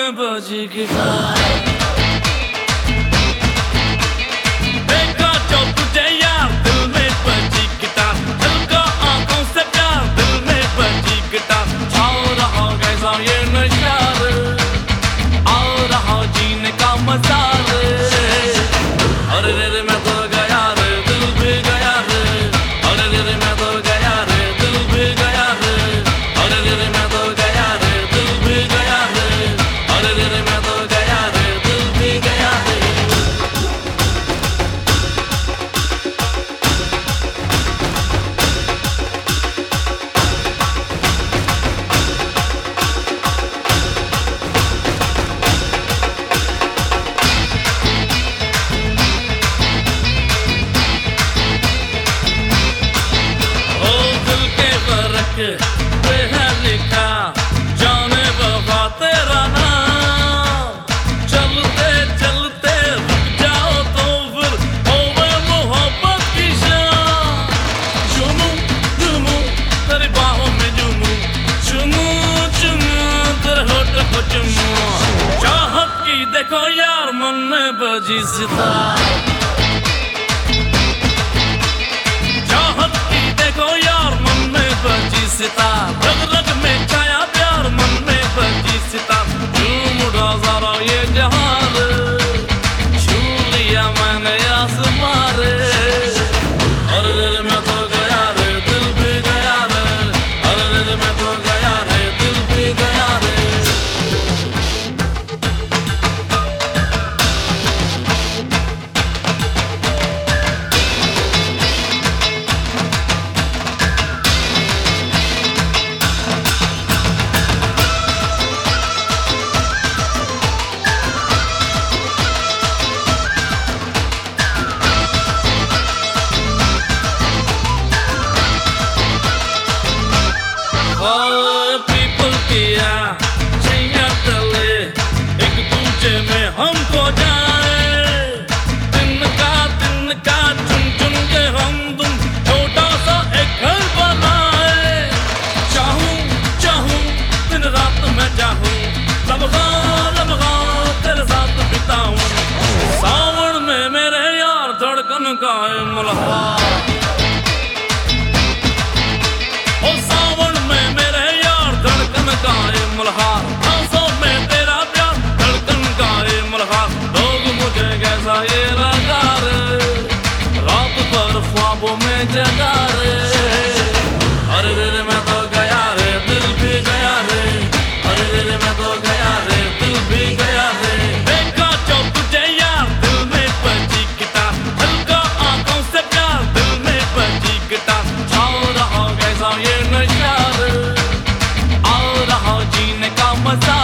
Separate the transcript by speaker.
Speaker 1: में बजी गिटार। देखा जो तुझे यार दिल में बजी गिटार, दिल का आंखों से प्यार दिल में बजी गिटार। आओ रहा कैसा ये नशा रे, आओ रहा जीने का मजा रे। अरे रे रे मैं तो गया रे, दिल भी गया रे। अरे रे रे मैं तो गया रे, दिल भी गया रे। अरे रे रे मैं तो गया रे, दिल भी गया रे। अरे रे रे मैं तो गया रे, दिल भी गया रे। पे है लिखा जाने वफा तेरा नाम। चलते चलते रुक जाओ तो फिर होवे मोहब्बत की शाम। चुमूं चुमूं तेरी बाहों में चुमूं, चुमूं चुमूं तेरे होठ को चुमूं। चाहत की देखो यार मन में बजी सितार। चाहत की देखो यार मन में बजी सितार। रग रग में छाया प्यार मन में बजी सितार। झूम उड़ा जरा ये जहां रे, छू लिया मैंने आसमां रे। अरे रे रे मैं तो गया रे, दिल भी गया रे। अरे रे रे मैं तो गया रे, दिल भी गया रे। पीपल किया छैया तले एक दूजे में हमको जाए। दिन का चुन चुन के हम तुम छोटा सा एक घर बनाए। चाहूं चाहूं दिन रात मैं चाहूं, लम्हा लम्हा तेरे साथ बिताऊं। सावन में मेरे यार धड़कन का है मुलाकात। का है मुलाकात, आंसू में तेरा प्यार धड़कन का है मुलाकात। लोग मुझे कैसा ये लगा रे, रात भर ख्वाबों में जगा रे। अरे रे रे मैं तो गया रे, दिल भी गया रे। अरे रे रे मैं तो गया रे, दिल भी गया रे। देखा जो तुझे यार दिल में बजी गिटार, दिल का आंखों से प्यार दिल में बजी गिटार। आओ रहा कैसा ये नशा रे, जीने का मजा